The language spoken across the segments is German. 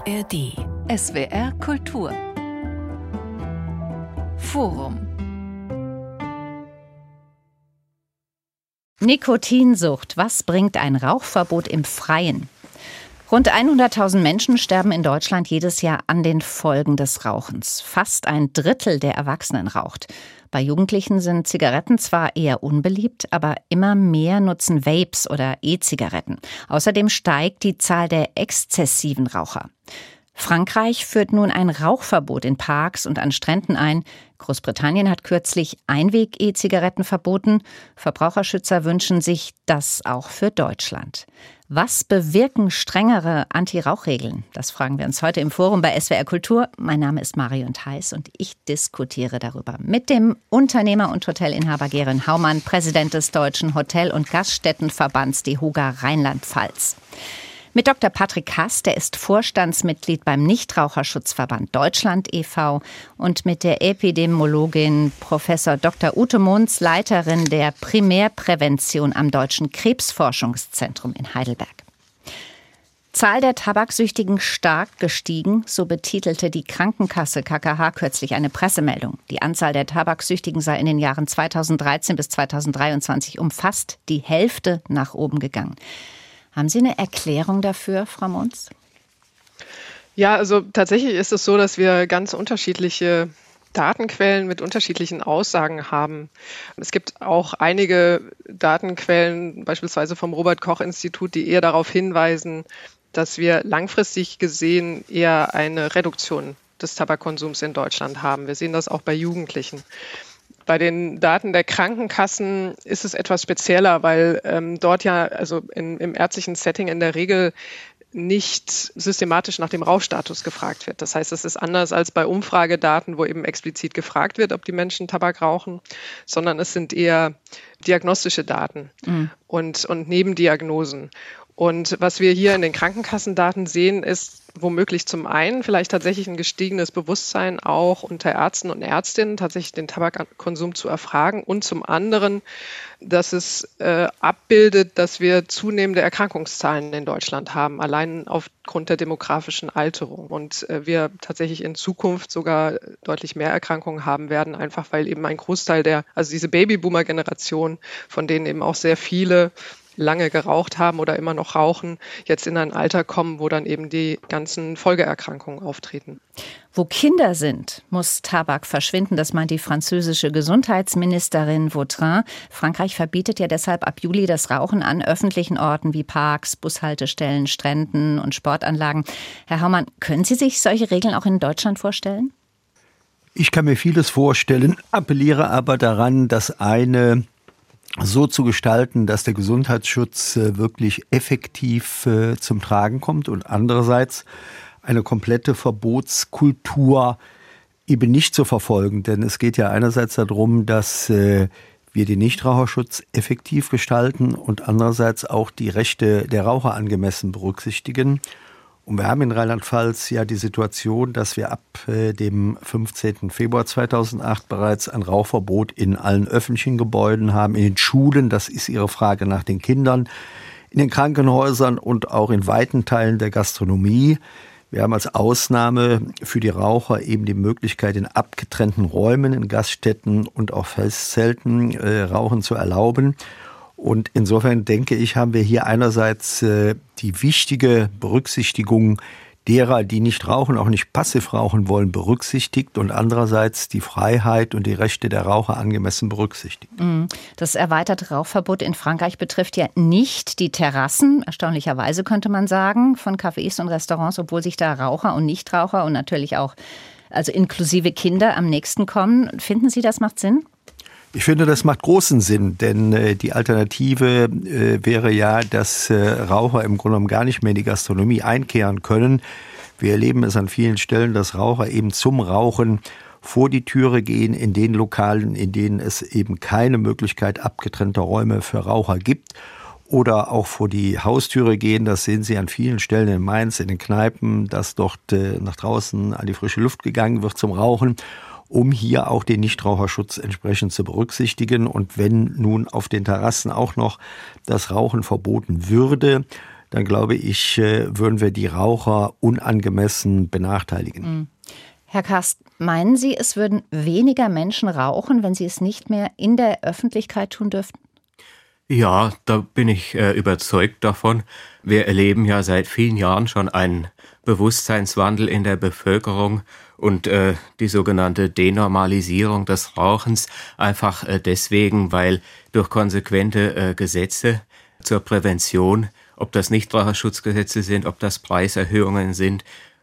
ARD. SWR Kultur. Forum. Nikotinsucht. Was bringt ein Rauchverbot im Freien? Rund 100.000 Menschen sterben in Deutschland jedes Jahr an den Folgen des Rauchens. Fast ein Drittel der Erwachsenen raucht. Bei Jugendlichen sind Zigaretten zwar eher unbeliebt, aber immer mehr nutzen Vapes oder E-Zigaretten. Außerdem steigt die Zahl der exzessiven Raucher. Frankreich führt nun ein Rauchverbot in Parks und an Stränden ein. Großbritannien hat kürzlich Einweg-E-Zigaretten verboten. Verbraucherschützer wünschen sich das auch für Deutschland. Was bewirken strengere Anti-Rauch-Regeln? Das fragen wir uns heute im Forum bei SWR Kultur. Mein Name ist Marion Theis und ich diskutiere darüber mit dem Unternehmer und Hotelinhaber Gerin Haumann, Präsident des Deutschen Hotel- und Gaststättenverbands DEHOGA Rheinland-Pfalz. Mit Dr. Patrick Hass, der ist Vorstandsmitglied beim Nichtraucherschutzverband Deutschland e.V. und mit der Epidemiologin Professor Dr. Ute Munz, Leiterin der Primärprävention am Deutschen Krebsforschungszentrum in Heidelberg. Zahl der Tabaksüchtigen stark gestiegen, so betitelte die Krankenkasse KKH kürzlich eine Pressemeldung. Die Anzahl der Tabaksüchtigen sei in den Jahren 2013 bis 2023 um fast die Hälfte nach oben gegangen. Haben Sie eine Erklärung dafür, Frau Munz? Ja, also tatsächlich ist es so, dass wir ganz unterschiedliche Datenquellen mit unterschiedlichen Aussagen haben. Es gibt auch einige Datenquellen, beispielsweise vom Robert-Koch-Institut, die eher darauf hinweisen, dass wir langfristig gesehen eher eine Reduktion des Tabakkonsums in Deutschland haben. Wir sehen das auch bei Jugendlichen. Bei den Daten der Krankenkassen ist es etwas spezieller, weil dort ja also im ärztlichen Setting in der Regel nicht systematisch nach dem Rauchstatus gefragt wird. Das heißt, es ist anders als bei Umfragedaten, wo eben explizit gefragt wird, ob die Menschen Tabak rauchen, sondern es sind eher diagnostische Daten und Nebendiagnosen. Und was wir hier in den Krankenkassendaten sehen, ist womöglich zum einen vielleicht tatsächlich ein gestiegenes Bewusstsein auch unter Ärzten und Ärztinnen, tatsächlich den Tabakkonsum zu erfragen und zum anderen, dass es abbildet, dass wir zunehmende Erkrankungszahlen in Deutschland haben, allein aufgrund der demografischen Alterung und wir tatsächlich in Zukunft sogar deutlich mehr Erkrankungen haben werden, einfach weil eben ein Großteil also diese Babyboomer-Generation, von denen eben auch sehr viele lange geraucht haben oder immer noch rauchen, jetzt in ein Alter kommen, wo dann eben die ganzen Folgeerkrankungen auftreten. Wo Kinder sind, muss Tabak verschwinden. Das meint die französische Gesundheitsministerin Vautrin. Frankreich verbietet ja deshalb ab Juli das Rauchen an öffentlichen Orten wie Parks, Bushaltestellen, Stränden und Sportanlagen. Herr Haumann, können Sie sich solche Regeln auch in Deutschland vorstellen? Ich kann mir vieles vorstellen, appelliere aber daran, das eine so zu gestalten, dass der Gesundheitsschutz wirklich effektiv zum Tragen kommt und andererseits eine komplette Verbotskultur eben nicht zu verfolgen. Denn es geht ja einerseits darum, dass wir den Nichtraucherschutz effektiv gestalten und andererseits auch die Rechte der Raucher angemessen berücksichtigen. Und wir haben in Rheinland-Pfalz ja die Situation, dass wir ab dem 15. Februar 2008 bereits ein Rauchverbot in allen öffentlichen Gebäuden haben, in den Schulen, das ist Ihre Frage nach den Kindern, in den Krankenhäusern und auch in weiten Teilen der Gastronomie. Wir haben als Ausnahme für die Raucher eben die Möglichkeit, in abgetrennten Räumen, in Gaststätten und auch Festzelten Rauchen zu erlauben. Und insofern denke ich, haben wir hier einerseits die wichtige Berücksichtigung derer, die nicht rauchen, auch nicht passiv rauchen wollen, berücksichtigt und andererseits die Freiheit und die Rechte der Raucher angemessen berücksichtigt. Das erweiterte Rauchverbot in Frankreich betrifft ja nicht die Terrassen, erstaunlicherweise könnte man sagen, von Cafés und Restaurants, obwohl sich da Raucher und Nichtraucher und natürlich auch, also inklusive Kinder, am nächsten kommen. Finden Sie, das macht Sinn? Ich finde, das macht großen Sinn, denn die Alternative wäre ja, dass Raucher im Grunde genommen gar nicht mehr in die Gastronomie einkehren können. Wir erleben es an vielen Stellen, dass Raucher eben zum Rauchen vor die Türe gehen in den Lokalen, in denen es eben keine Möglichkeit abgetrennter Räume für Raucher gibt. Oder auch vor die Haustüre gehen, das sehen Sie an vielen Stellen in Mainz, in den Kneipen, dass dort nach draußen an die frische Luft gegangen wird zum Rauchen, um hier auch den Nichtraucherschutz entsprechend zu berücksichtigen. Und wenn nun auf den Terrassen auch noch das Rauchen verboten würde, dann glaube ich, würden wir die Raucher unangemessen benachteiligen. Herr Kast, meinen Sie, es würden weniger Menschen rauchen, wenn sie es nicht mehr in der Öffentlichkeit tun dürften? Ja, da bin ich überzeugt davon. Wir erleben ja seit vielen Jahren schon einen Bewusstseinswandel in der Bevölkerung und die sogenannte Denormalisierung des Rauchens einfach deswegen, weil durch konsequente Gesetze zur Prävention, ob das Nichtraucherschutzgesetze sind, ob das Preiserhöhungen sind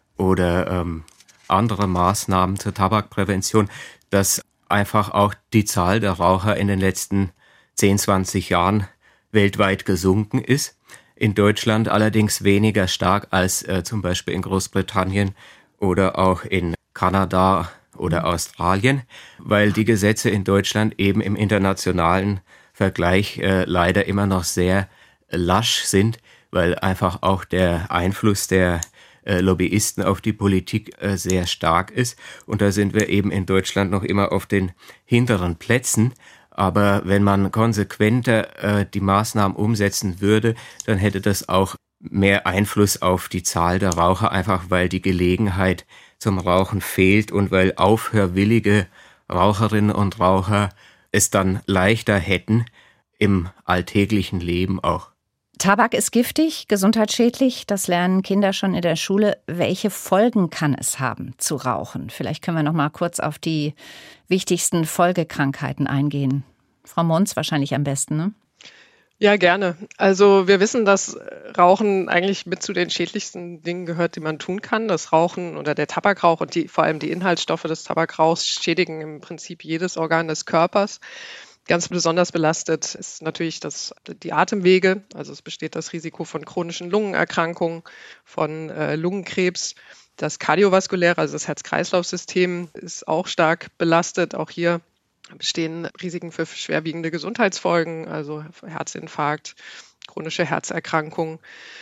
oder andere Maßnahmen zur Tabakprävention, dass einfach auch die Zahl der Raucher in den letzten 10, 20 Jahren weltweit gesunken ist. In Deutschland allerdings weniger stark als zum Beispiel in Großbritannien oder auch in Kanada oder Australien, weil die Gesetze in Deutschland eben im internationalen Vergleich leider immer noch sehr lasch sind, weil einfach auch der Einfluss der Lobbyisten auf die Politik sehr stark ist. Und da sind wir eben in Deutschland noch immer auf den hinteren Plätzen. Aber wenn man konsequenter die Maßnahmen umsetzen würde, dann hätte das auch mehr Einfluss auf die Zahl der Raucher, einfach weil die Gelegenheit zum Rauchen fehlt und weil aufhörwillige Raucherinnen und Raucher es dann leichter hätten im alltäglichen Leben auch. Tabak ist giftig, gesundheitsschädlich, das lernen Kinder schon in der Schule. Welche Folgen kann es haben, zu rauchen? Vielleicht können wir noch mal kurz auf die wichtigsten Folgekrankheiten eingehen. Frau Munz wahrscheinlich am besten, ne? Ja, gerne. Also wir wissen, dass Rauchen eigentlich mit zu den schädlichsten Dingen gehört, die man tun kann. Das Rauchen oder der Tabakrauch und vor allem die Inhaltsstoffe des Tabakrauchs schädigen im Prinzip jedes Organ des Körpers. Ganz besonders belastet ist natürlich die Atemwege. Also es besteht das Risiko von chronischen Lungenerkrankungen, von Lungenkrebs. Das kardiovaskuläre, also das Herz-Kreislauf-System, ist auch stark belastet. Auch hier bestehen Risiken für schwerwiegende Gesundheitsfolgen, also Herzinfarkt, chronische Herzerkrankungen.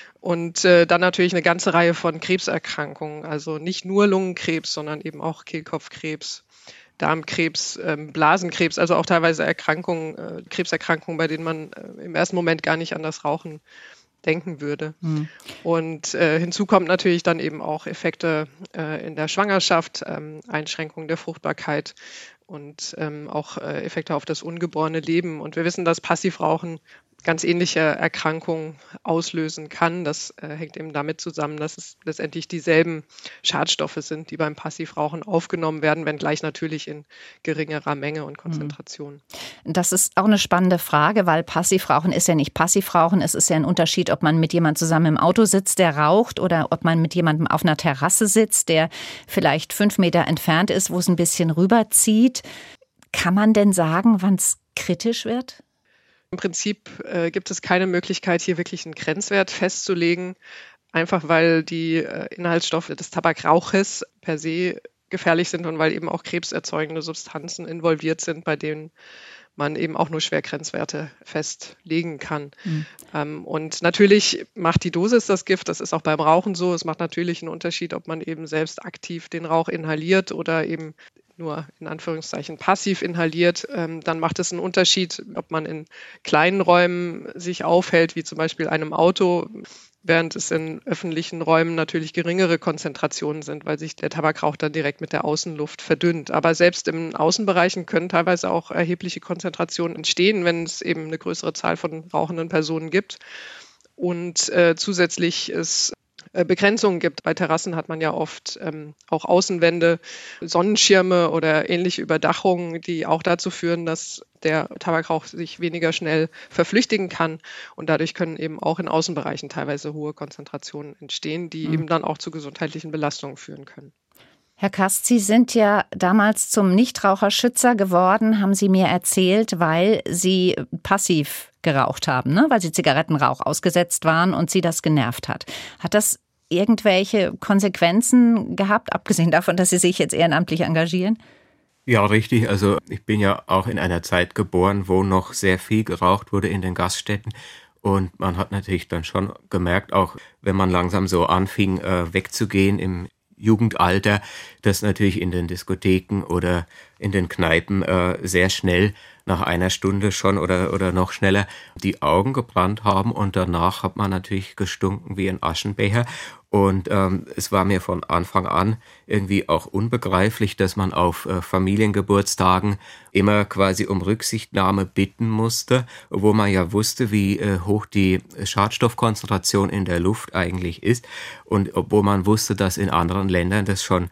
Und dann natürlich eine ganze Reihe von Krebserkrankungen, also nicht nur Lungenkrebs, sondern eben auch Kehlkopfkrebs, Darmkrebs, Blasenkrebs, also auch teilweise Krebserkrankungen, bei denen man im ersten Moment gar nicht an das Rauchen denken würde. Und hinzu kommt natürlich dann eben auch Effekte in der Schwangerschaft, Einschränkungen der Fruchtbarkeit und auch Effekte auf das ungeborene Leben. Und wir wissen, dass Passivrauchen ganz ähnliche Erkrankungen auslösen kann. Das hängt eben damit zusammen, dass es letztendlich dieselben Schadstoffe sind, die beim Passivrauchen aufgenommen werden, wenngleich natürlich in geringerer Menge und Konzentration. Das ist auch eine spannende Frage, weil Passivrauchen ist ja nicht Passivrauchen. Es ist ja ein Unterschied, ob man mit jemandem zusammen im Auto sitzt, der raucht, oder ob man mit jemandem auf einer Terrasse sitzt, der vielleicht 5 Meter entfernt ist, wo es ein bisschen rüberzieht. Kann man denn sagen, wann es kritisch wird? Im Prinzip gibt es keine Möglichkeit, hier wirklich einen Grenzwert festzulegen, einfach weil die Inhaltsstoffe des Tabakrauches per se gefährlich sind und weil eben auch krebserzeugende Substanzen involviert sind, bei denen man eben auch nur schwer Grenzwerte festlegen kann. Und natürlich macht die Dosis das Gift, das ist auch beim Rauchen so. Es macht natürlich einen Unterschied, ob man eben selbst aktiv den Rauch inhaliert oder eben nur in Anführungszeichen passiv inhaliert, dann macht es einen Unterschied, ob man in kleinen Räumen sich aufhält, wie zum Beispiel einem Auto, während es in öffentlichen Räumen natürlich geringere Konzentrationen sind, weil sich der Tabakrauch dann direkt mit der Außenluft verdünnt. Aber selbst in Außenbereichen können teilweise auch erhebliche Konzentrationen entstehen, wenn es eben eine größere Zahl von rauchenden Personen gibt. Und zusätzlich ist Begrenzungen gibt. Bei Terrassen hat man ja oft auch Außenwände, Sonnenschirme oder ähnliche Überdachungen, die auch dazu führen, dass der Tabakrauch sich weniger schnell verflüchtigen kann. Und dadurch können eben auch in Außenbereichen teilweise hohe Konzentrationen entstehen, die eben dann auch zu gesundheitlichen Belastungen führen können. Herr Kast, Sie sind ja damals zum Nichtraucherschützer geworden, haben Sie mir erzählt, weil Sie passiv geraucht haben, ne? Weil Sie Zigarettenrauch ausgesetzt waren und Sie das genervt hat. Hat das irgendwelche Konsequenzen gehabt, abgesehen davon, dass Sie sich jetzt ehrenamtlich engagieren? Ja, richtig. Also ich bin ja auch in einer Zeit geboren, wo noch sehr viel geraucht wurde in den Gaststätten. Und man hat natürlich dann schon gemerkt, auch wenn man langsam so anfing, wegzugehen im Jugendalter, dass natürlich in den Diskotheken oder in den Kneipen sehr schnell nach einer Stunde schon oder noch schneller die Augen gebrannt haben und danach hat man natürlich gestunken wie ein Aschenbecher. Und es war mir von Anfang an irgendwie auch unbegreiflich, dass man auf Familiengeburtstagen immer quasi um Rücksichtnahme bitten musste, obwohl man ja wusste, wie hoch die Schadstoffkonzentration in der Luft eigentlich ist und obwohl man wusste, dass in anderen Ländern das schon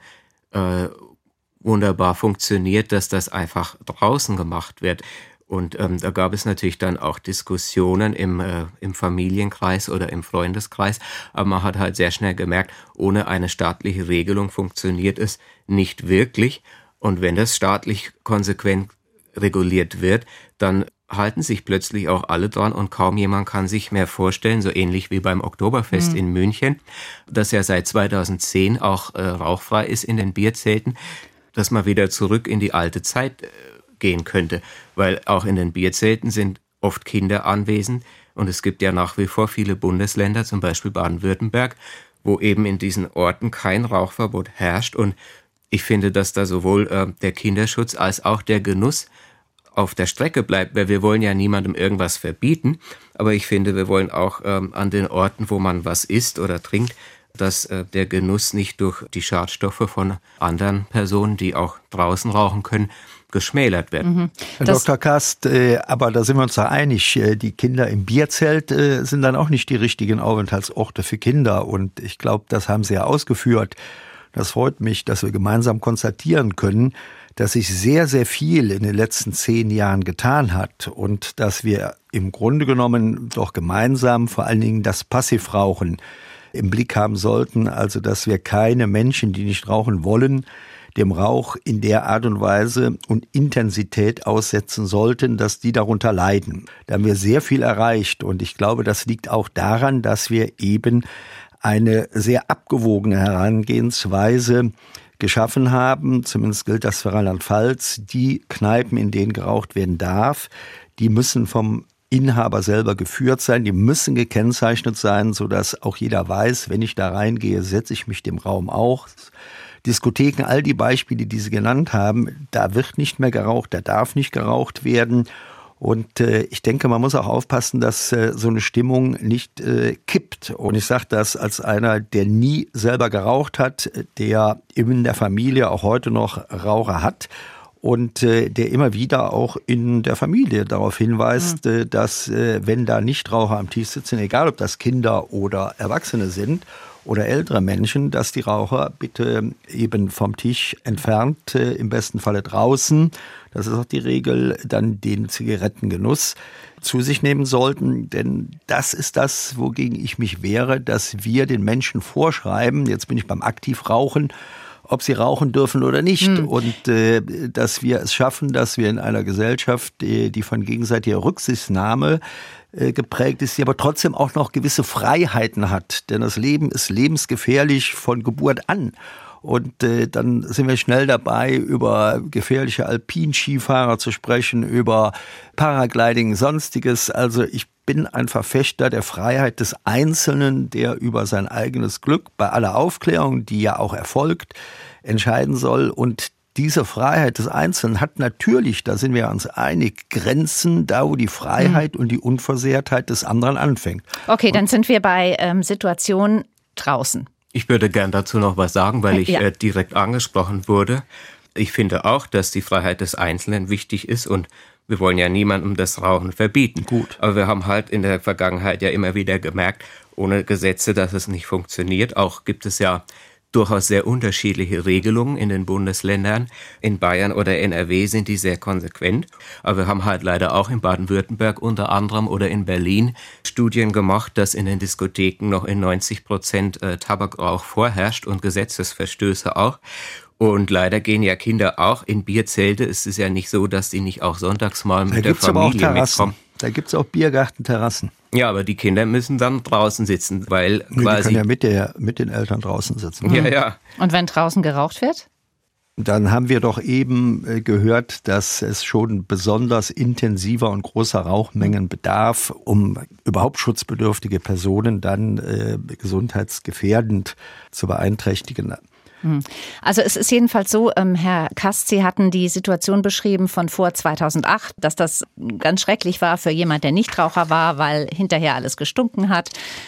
wunderbar funktioniert, dass das einfach draußen gemacht wird. Und da gab es natürlich dann auch Diskussionen im Familienkreis oder im Freundeskreis. Aber man hat halt sehr schnell gemerkt, ohne eine staatliche Regelung funktioniert es nicht wirklich. Und wenn das staatlich konsequent reguliert wird, dann halten sich plötzlich auch alle dran und kaum jemand kann sich mehr vorstellen, so ähnlich wie beim Oktoberfest in München, das ja seit 2010 auch rauchfrei ist in den Bierzelten, dass man wieder zurück in die alte Zeit gehen könnte, weil auch in den Bierzelten sind oft Kinder anwesend und es gibt ja nach wie vor viele Bundesländer, zum Beispiel Baden-Württemberg, wo eben in diesen Orten kein Rauchverbot herrscht und ich finde, dass da sowohl der Kinderschutz als auch der Genuss auf der Strecke bleibt, weil wir wollen ja niemandem irgendwas verbieten, aber ich finde, wir wollen auch an den Orten, wo man was isst oder trinkt, dass der Genuss nicht durch die Schadstoffe von anderen Personen, die auch draußen rauchen können, geschmälert wird. Herr Dr. Kast, aber da sind wir uns da einig, die Kinder im Bierzelt sind dann auch nicht die richtigen Aufenthaltsorte für Kinder und ich glaube, das haben Sie ja ausgeführt. Das freut mich, dass wir gemeinsam konstatieren können, dass sich sehr, sehr viel in den letzten 10 Jahren getan hat und dass wir im Grunde genommen doch gemeinsam vor allen Dingen das Passivrauchen im Blick haben sollten, also dass wir keine Menschen, die nicht rauchen wollen, dem Rauch in der Art und Weise und Intensität aussetzen sollten, dass die darunter leiden. Da haben wir sehr viel erreicht und ich glaube, das liegt auch daran, dass wir eben eine sehr abgewogene Herangehensweise geschaffen haben. Zumindest gilt das für Rheinland-Pfalz. Die Kneipen, in denen geraucht werden darf, die müssen vom Inhaber selber geführt sein, die müssen gekennzeichnet sein, sodass auch jeder weiß, wenn ich da reingehe, setze ich mich dem Raum aus. Diskotheken, all die Beispiele, die Sie genannt haben, da wird nicht mehr geraucht, da darf nicht geraucht werden. Und ich denke, man muss auch aufpassen, dass so eine Stimmung nicht kippt. Und ich sage das als einer, der nie selber geraucht hat, der in der Familie auch heute noch Raucher hat. Und der immer wieder auch in der Familie darauf hinweist, dass wenn da Nichtraucher am Tisch sitzen, egal ob das Kinder oder Erwachsene sind oder ältere Menschen, dass die Raucher bitte eben vom Tisch entfernt, im besten Falle draußen, das ist auch die Regel, dann den Zigarettengenuss zu sich nehmen sollten. Denn das ist das, wogegen ich mich wehre, dass wir den Menschen vorschreiben, jetzt bin ich beim Aktivrauchen, ob sie rauchen dürfen oder nicht. Und dass wir es schaffen, dass wir in einer Gesellschaft, die von gegenseitiger Rücksichtnahme geprägt ist, die aber trotzdem auch noch gewisse Freiheiten hat. Denn das Leben ist lebensgefährlich von Geburt an. Und dann sind wir schnell dabei, über gefährliche Alpinskifahrer zu sprechen, über Paragliding, Sonstiges. Also ich bin ein Verfechter der Freiheit des Einzelnen, der über sein eigenes Glück bei aller Aufklärung, die ja auch erfolgt, entscheiden soll. Und diese Freiheit des Einzelnen hat natürlich, da sind wir uns einig, Grenzen, da wo die Freiheit und die Unversehrtheit des anderen anfängt. Okay, dann sind wir bei Situationen draußen. Ich würde gern dazu noch was sagen, weil ich direkt angesprochen wurde. Ich finde auch, dass die Freiheit des Einzelnen wichtig ist und wir wollen ja niemandem das Rauchen verbieten. Gut. Aber wir haben halt in der Vergangenheit ja immer wieder gemerkt, ohne Gesetze, dass es nicht funktioniert. Auch gibt es ja durchaus sehr unterschiedliche Regelungen in den Bundesländern. In Bayern oder NRW sind die sehr konsequent. Aber wir haben halt leider auch in Baden-Württemberg unter anderem oder in Berlin Studien gemacht, dass in den Diskotheken noch in 90% Tabakrauch vorherrscht und Gesetzesverstöße auch. Und leider gehen ja Kinder auch in Bierzelte. Es ist ja nicht so, dass die nicht auch sonntags mal mit der Familie mitkommen. Da gibt es auch Biergartenterrassen. Ja, aber die Kinder müssen dann draußen sitzen, weil quasi... Die können ja mit den Eltern draußen sitzen. Ja, ja. Und wenn draußen geraucht wird? Dann haben wir doch eben gehört, dass es schon besonders intensiver und großer Rauchmengen bedarf, um überhaupt schutzbedürftige Personen dann gesundheitsgefährdend zu beeinträchtigen. Also es ist jedenfalls so, Herr Kast, Sie hatten die Situation beschrieben von vor 2008, dass das ganz schrecklich war für jemand, der Nichtraucher war, weil hinterher alles gestunken hat.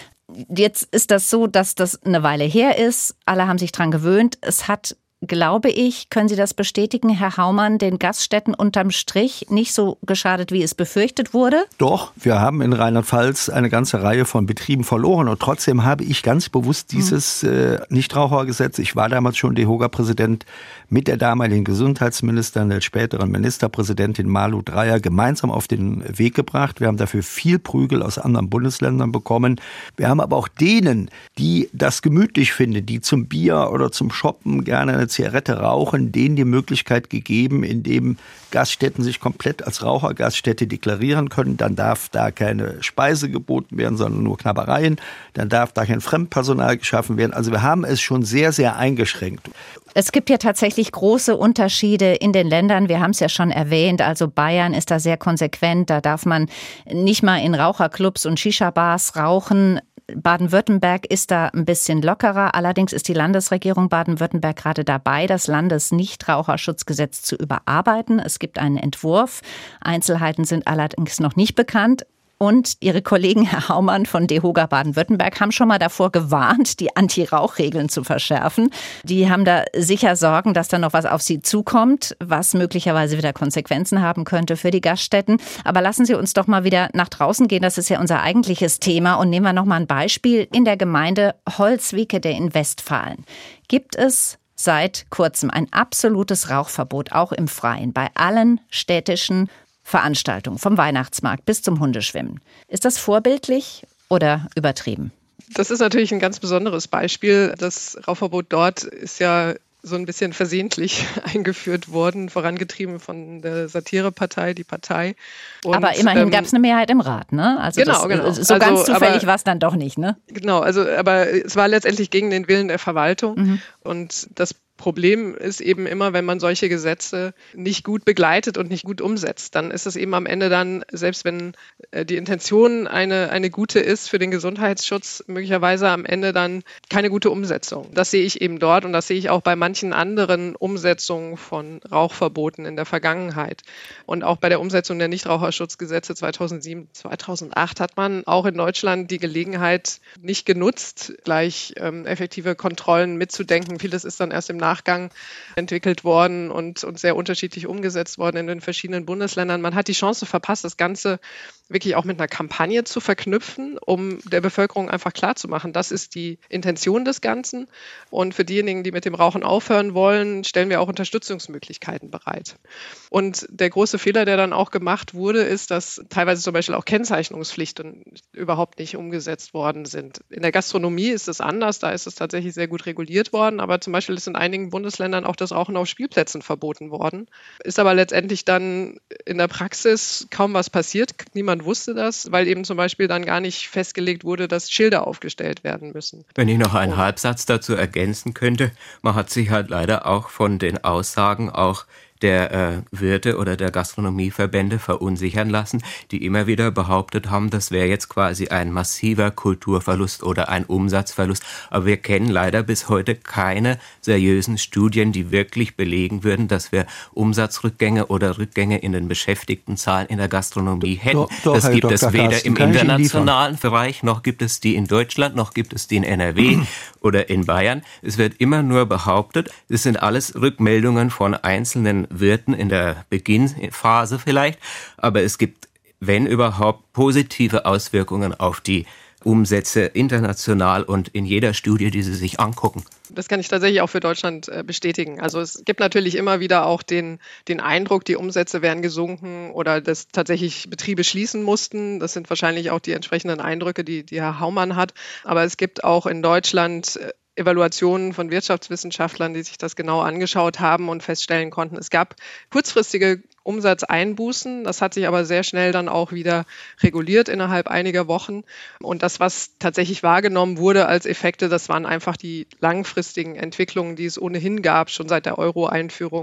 Jetzt ist das so, dass das eine Weile her ist. Alle haben sich dran gewöhnt. Es hat, glaube ich, können Sie das bestätigen, Herr Haumann, den Gaststätten unterm Strich nicht so geschadet, wie es befürchtet wurde? Doch, wir haben in Rheinland-Pfalz eine ganze Reihe von Betrieben verloren und trotzdem habe ich ganz bewusst dieses Nichtrauchergesetz, ich war damals schon DEHOGA-Präsident, mit der damaligen Gesundheitsministerin, der späteren Ministerpräsidentin Malu Dreyer gemeinsam auf den Weg gebracht. Wir haben dafür viel Prügel aus anderen Bundesländern bekommen. Wir haben aber auch denen, die das gemütlich finden, die zum Bier oder zum Shoppen gerne eine Zigarette rauchen, denen die Möglichkeit gegeben, indem Gaststätten sich komplett als Rauchergaststätte deklarieren können. Dann darf da keine Speise geboten werden, sondern nur Knabbereien. Dann darf da kein Fremdpersonal geschaffen werden. Also wir haben es schon sehr, sehr eingeschränkt. Es gibt ja tatsächlich große Unterschiede in den Ländern. Wir haben es ja schon erwähnt. Also Bayern ist da sehr konsequent. Da darf man nicht mal in Raucherclubs und Shisha-Bars rauchen. Baden-Württemberg ist da ein bisschen lockerer. Allerdings ist die Landesregierung Baden-Württemberg gerade dabei, das Landesnichtraucherschutzgesetz zu überarbeiten. Es gibt einen Entwurf. Einzelheiten sind allerdings noch nicht bekannt. Und Ihre Kollegen, Herr Haumann von DEHOGA Baden-Württemberg, haben schon mal davor gewarnt, die Anti-Rauch-Regeln zu verschärfen. Die haben da sicher Sorgen, dass da noch was auf sie zukommt, was möglicherweise wieder Konsequenzen haben könnte für die Gaststätten. Aber lassen Sie uns doch mal wieder nach draußen gehen. Das ist ja unser eigentliches Thema. Und nehmen wir noch mal ein Beispiel. In der Gemeinde Holzwickede in Westfalen gibt es seit kurzem ein absolutes Rauchverbot, auch im Freien, bei allen städtischen Veranstaltungen, vom Weihnachtsmarkt bis zum Hundeschwimmen. Ist das vorbildlich oder übertrieben? Das ist natürlich ein ganz besonderes Beispiel. Das Rauchverbot dort ist ja so ein bisschen versehentlich eingeführt worden, vorangetrieben von der Satirepartei, die Partei. Und, aber immerhin gab es eine Mehrheit im Rat, ne? Also genau. So ganz zufällig war es dann doch nicht, ne? Genau, aber es war letztendlich gegen den Willen der Verwaltung. Und das Problem ist eben immer, wenn man solche Gesetze nicht gut begleitet und nicht gut umsetzt, dann ist es eben am Ende dann, selbst wenn die Intention eine gute ist für den Gesundheitsschutz, möglicherweise am Ende dann keine gute Umsetzung. Das sehe ich eben dort und das sehe ich auch bei manchen anderen Umsetzungen von Rauchverboten in der Vergangenheit. Und auch bei der Umsetzung der Nichtraucherschutzgesetze 2007, 2008 hat man auch in Deutschland die Gelegenheit nicht genutzt, gleich effektive Kontrollen mitzudenken. Vieles ist dann erst im Nachgang entwickelt worden und sehr unterschiedlich umgesetzt worden in den verschiedenen Bundesländern. Man hat die Chance verpasst, das Ganze wirklich auch mit einer Kampagne zu verknüpfen, um der Bevölkerung einfach klarzumachen, das ist die Intention des Ganzen. Und für diejenigen, die mit dem Rauchen aufhören wollen, stellen wir auch Unterstützungsmöglichkeiten bereit. Und der große Fehler, der dann auch gemacht wurde, ist, dass teilweise zum Beispiel auch Kennzeichnungspflichten überhaupt nicht umgesetzt worden sind. In der Gastronomie ist es anders, da ist es tatsächlich sehr gut reguliert worden, aber zum Beispiel ist in einigen Bundesländern auch das Rauchen auf Spielplätzen verboten worden. Ist aber letztendlich dann in der Praxis kaum was passiert. Niemand wusste das, weil eben zum Beispiel dann gar nicht festgelegt wurde, dass Schilder aufgestellt werden müssen. Wenn ich noch einen Halbsatz dazu ergänzen könnte, man hat sich halt leider auch von den Aussagen auch der Wirte oder der Gastronomieverbände verunsichern lassen, die immer wieder behauptet haben, das wäre jetzt quasi ein massiver Kulturverlust oder ein Umsatzverlust. Aber wir kennen leider bis heute keine seriösen Studien, die wirklich belegen würden, dass wir Umsatzrückgänge oder Rückgänge in den Beschäftigtenzahlen in der Gastronomie hätten. Das gibt es weder im internationalen Bereich, noch gibt es die in Deutschland, noch gibt es die in NRW oder in Bayern. Es wird immer nur behauptet, es sind alles Rückmeldungen von einzelnen Wirten in der Beginnphase vielleicht, aber es gibt, wenn überhaupt, positive Auswirkungen auf die Umsätze international und in jeder Studie, die Sie sich angucken. Das kann ich tatsächlich auch für Deutschland bestätigen. Also es gibt natürlich immer wieder auch den Eindruck, die Umsätze wären gesunken oder dass tatsächlich Betriebe schließen mussten. Das sind wahrscheinlich auch die entsprechenden Eindrücke, die Herr Haumann hat. Aber es gibt auch in Deutschland Evaluationen von Wirtschaftswissenschaftlern, die sich das genau angeschaut haben und feststellen konnten, es gab kurzfristige Umsatzeinbußen. Das hat sich aber sehr schnell dann auch wieder reguliert innerhalb einiger Wochen. Und das, was tatsächlich wahrgenommen wurde als Effekte, das waren einfach die langfristigen Entwicklungen, die es ohnehin gab, schon seit der Euro-Einführung.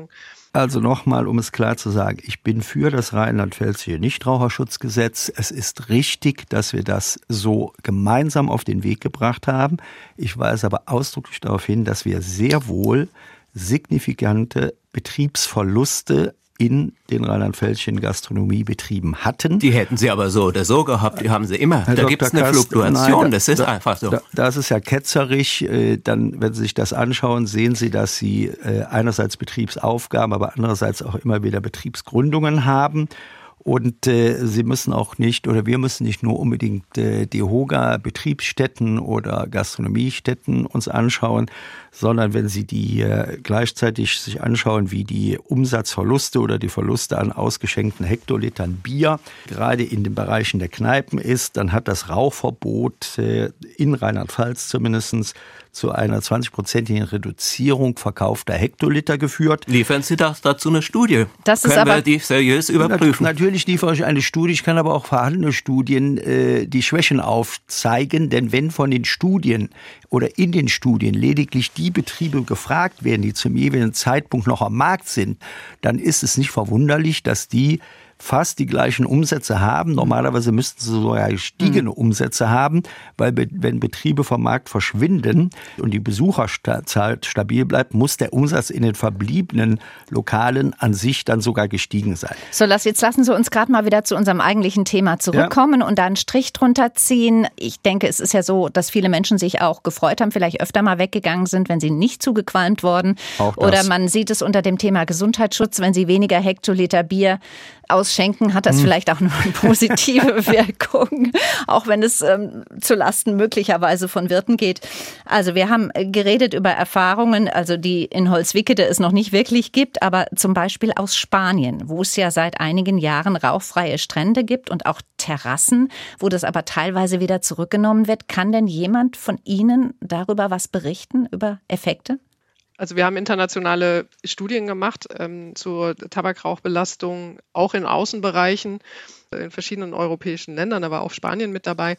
Also nochmal, um es klar zu sagen, ich bin für das rheinland-pfälzische Nichtraucherschutzgesetz. Es ist richtig, dass wir das so gemeinsam auf den Weg gebracht haben. Ich weise aber ausdrücklich darauf hin, dass wir sehr wohl signifikante Betriebsverluste in den rheinland-pfälzischen Gastronomiebetrieben hatten. Die hätten sie aber so oder so gehabt, die haben sie immer. Herr Da gibt es eine Fluktuation, das ist einfach so. Das ist ja ketzerisch. Dann, wenn Sie sich das anschauen, sehen Sie, dass Sie einerseits Betriebsaufgaben, aber andererseits auch immer wieder Betriebsgründungen haben. Und Sie müssen auch nicht, oder wir müssen nicht nur unbedingt die Betriebsstätten oder Gastronomiestätten uns anschauen, sondern wenn Sie die gleichzeitig sich anschauen, wie die Umsatzverluste oder die Verluste an ausgeschenkten Hektolitern Bier gerade in den Bereichen der Kneipen ist, dann hat das Rauchverbot in Rheinland-Pfalz zumindest zu einer 20-prozentigen Reduzierung verkaufter Hektoliter geführt. Liefern Sie dazu eine Studie? Das ist Können aber wir die seriös überprüfen? Natürlich liefere ich eine Studie, ich kann aber auch vorhandene Studien die Schwächen aufzeigen, denn wenn von den Studien oder in den Studien lediglich die Betriebe gefragt werden, die zum jeweiligen Zeitpunkt noch am Markt sind, dann ist es nicht verwunderlich, dass die fast die gleichen Umsätze haben. Normalerweise müssten sie sogar gestiegene Umsätze haben, weil wenn Betriebe vom Markt verschwinden und die Besucherzahl stabil bleibt, muss der Umsatz in den verbliebenen Lokalen an sich dann sogar gestiegen sein. So, jetzt lassen Sie uns gerade mal wieder zu unserem eigentlichen Thema zurückkommen und da einen Strich drunter ziehen. Ich denke, es ist ja so, dass viele Menschen sich auch gefreut haben, vielleicht öfter mal weggegangen sind, wenn sie nicht zugequalmt wurden. Oder man sieht es unter dem Thema Gesundheitsschutz, wenn sie weniger Hektoliter Bier ausschenken, hat das vielleicht auch noch eine positive Wirkung, auch wenn es zu Lasten möglicherweise von Wirten geht. Also wir haben geredet über Erfahrungen, also die in Holzwickede es noch nicht wirklich gibt, aber zum Beispiel aus Spanien, wo es ja seit einigen Jahren rauchfreie Strände gibt und auch Terrassen, wo das aber teilweise wieder zurückgenommen wird. Kann denn jemand von Ihnen darüber was berichten, über Effekte? Also wir haben internationale Studien gemacht zur Tabakrauchbelastung, auch in Außenbereichen, in verschiedenen europäischen Ländern, da war auch Spanien mit dabei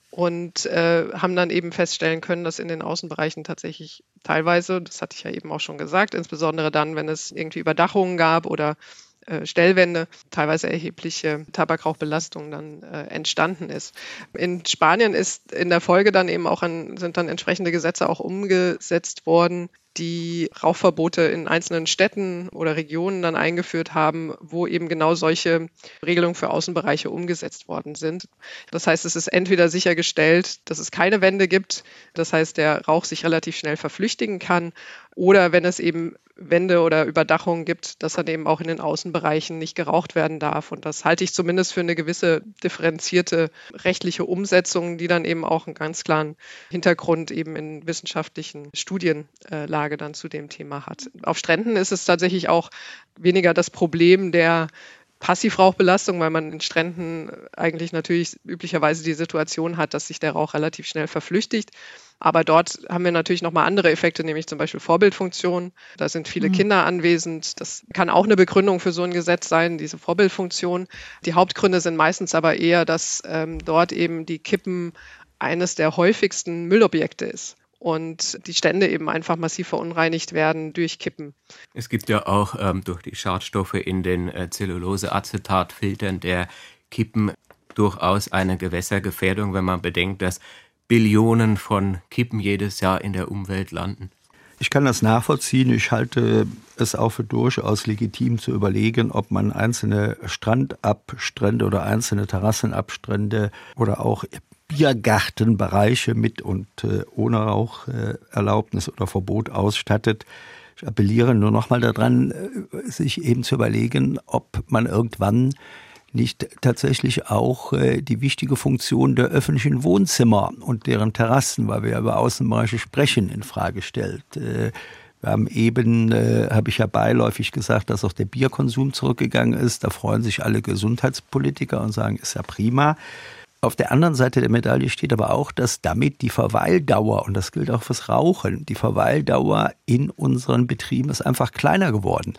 und haben dann eben feststellen können, dass in den Außenbereichen tatsächlich teilweise, das hatte ich ja eben auch schon gesagt, insbesondere dann, wenn es irgendwie Überdachungen gab oder Stellwände, teilweise erhebliche Tabakrauchbelastung dann entstanden ist. In Spanien ist in der Folge dann eben auch sind dann entsprechende Gesetze auch umgesetzt worden, die Rauchverbote in einzelnen Städten oder Regionen dann eingeführt haben, wo eben genau solche Regelungen für Außenbereiche umgesetzt worden sind. Das heißt, es ist entweder sichergestellt, dass es keine Wände gibt, das heißt, der Rauch sich relativ schnell verflüchtigen kann, oder wenn es eben Wände oder Überdachungen gibt, dass dann eben auch in den Außenbereichen nicht geraucht werden darf. Und das halte ich zumindest für eine gewisse differenzierte rechtliche Umsetzung, die dann eben auch einen ganz klaren Hintergrund eben in wissenschaftlichen Studienlage dann zu dem Thema hat. Auf Stränden ist es tatsächlich auch weniger das Problem der Passivrauchbelastung, weil man in Stränden eigentlich natürlich üblicherweise die Situation hat, dass sich der Rauch relativ schnell verflüchtigt. Aber dort haben wir natürlich nochmal andere Effekte, nämlich zum Beispiel Vorbildfunktion. Da sind viele Kinder anwesend. Das kann auch eine Begründung für so ein Gesetz sein, diese Vorbildfunktion. Die Hauptgründe sind meistens aber eher, dass dort eben die Kippen eines der häufigsten Müllobjekte ist. Und die Stände eben einfach massiv verunreinigt werden durch Kippen. Es gibt ja auch durch die Schadstoffe in den Zellulose-Acetat-Filtern der Kippen durchaus eine Gewässergefährdung, wenn man bedenkt, dass Billionen von Kippen jedes Jahr in der Umwelt landen. Ich kann das nachvollziehen. Ich halte es auch für durchaus legitim zu überlegen, ob man einzelne Strandabstrände oder einzelne Terrassenabstrände oder auch Biergartenbereiche mit und ohne Raucherlaubnis oder Verbot ausstattet. Ich appelliere nur noch mal daran, sich eben zu überlegen, ob man irgendwann nicht tatsächlich auch die wichtige Funktion der öffentlichen Wohnzimmer und deren Terrassen, weil wir ja über Außenbereiche sprechen, in Frage stellt. Wir haben eben, habe ich ja beiläufig gesagt, dass auch der Bierkonsum zurückgegangen ist. Da freuen sich alle Gesundheitspolitiker und sagen, ist ja prima. Auf der anderen Seite der Medaille steht aber auch, dass damit die Verweildauer, und das gilt auch fürs Rauchen, die Verweildauer in unseren Betrieben ist einfach kleiner geworden.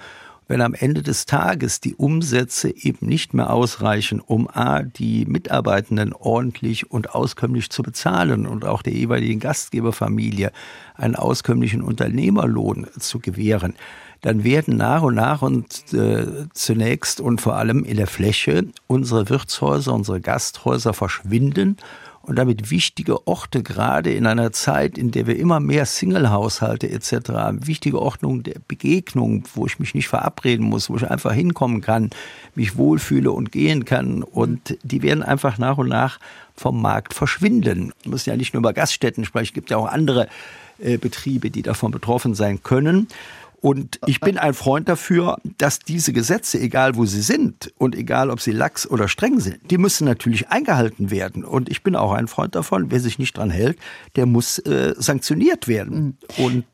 Wenn am Ende des Tages die Umsätze eben nicht mehr ausreichen, um die Mitarbeitenden ordentlich und auskömmlich zu bezahlen und auch der jeweiligen Gastgeberfamilie einen auskömmlichen Unternehmerlohn zu gewähren, dann werden nach und zunächst und vor allem in der Fläche unsere Wirtshäuser, unsere Gasthäuser verschwinden und damit wichtige Orte, gerade in einer Zeit, in der wir immer mehr Single-Haushalte etc. haben, wichtige Ordnung der Begegnung, wo ich mich nicht verabreden muss, wo ich einfach hinkommen kann, mich wohlfühle und gehen kann, und die werden einfach nach und nach vom Markt verschwinden. Wir müssen ja nicht nur über Gaststätten sprechen, es gibt ja auch andere Betriebe, die davon betroffen sein können. Und ich bin ein Freund dafür, dass diese Gesetze, egal wo sie sind und egal ob sie lax oder streng sind, die müssen natürlich eingehalten werden. Und ich bin auch ein Freund davon, wer sich nicht dran hält, der muss sanktioniert werden. Und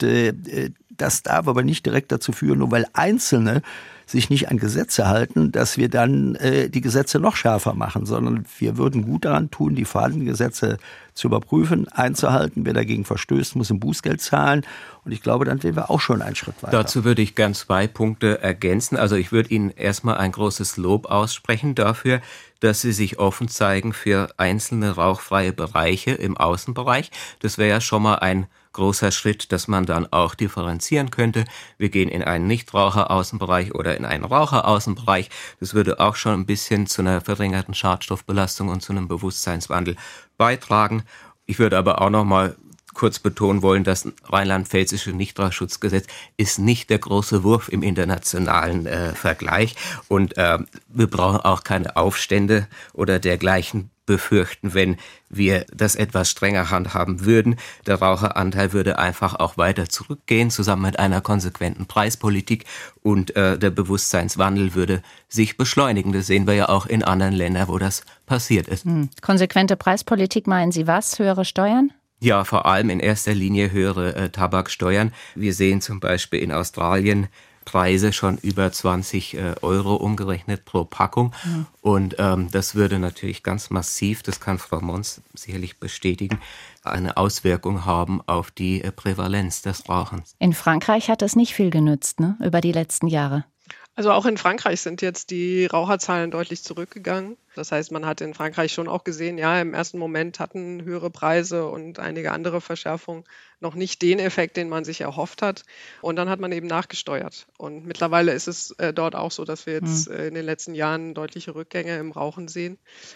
das darf aber nicht direkt dazu führen, nur weil Einzelne sich nicht an Gesetze halten, dass wir dann die Gesetze noch schärfer machen, sondern wir würden gut daran tun, die vorhandenen Gesetze zu überprüfen, einzuhalten. Wer dagegen verstößt, muss ein Bußgeld zahlen. Und ich glaube, dann wären wir auch schon einen Schritt weiter. Dazu würde ich gern 2 Punkte ergänzen. Also ich würde Ihnen erstmal ein großes Lob aussprechen dafür, dass Sie sich offen zeigen für einzelne rauchfreie Bereiche im Außenbereich. Das wäre ja schon mal ein großer Schritt, dass man dann auch differenzieren könnte. Wir gehen in einen Nichtraucher-Außenbereich oder in einen Raucher-Außenbereich. Das würde auch schon ein bisschen zu einer verringerten Schadstoffbelastung und zu einem Bewusstseinswandel beitragen. Ich würde aber auch noch mal kurz betonen wollen, das rheinland-pfälzische Nichtraucherschutzgesetz ist nicht der große Wurf im internationalen Vergleich. Und wir brauchen auch keine Aufstände oder dergleichen befürchten, wenn wir das etwas strenger handhaben würden. Der Raucheranteil würde einfach auch weiter zurückgehen, zusammen mit einer konsequenten Preispolitik, und der Bewusstseinswandel würde sich beschleunigen. Das sehen wir ja auch in anderen Ländern, wo das passiert ist. Konsequente Preispolitik, meinen Sie was? Höhere Steuern? Ja, vor allem in erster Linie höhere Tabaksteuern. Wir sehen zum Beispiel in Australien Preise schon über 20 Euro umgerechnet pro Packung. Und das würde natürlich ganz massiv, das kann Frau Mons sicherlich bestätigen, eine Auswirkung haben auf die Prävalenz des Rauchens. In Frankreich hat es nicht viel genützt, ne, über die letzten Jahre. Also auch in Frankreich sind jetzt die Raucherzahlen deutlich zurückgegangen. Das heißt, man hat in Frankreich schon auch gesehen, ja, im ersten Moment hatten höhere Preise und einige andere Verschärfungen noch nicht den Effekt, den man sich erhofft hat. Und dann hat man eben nachgesteuert. Und mittlerweile ist es dort auch so, dass wir jetzt in den letzten Jahren deutliche Rückgänge im Rauchen sehen.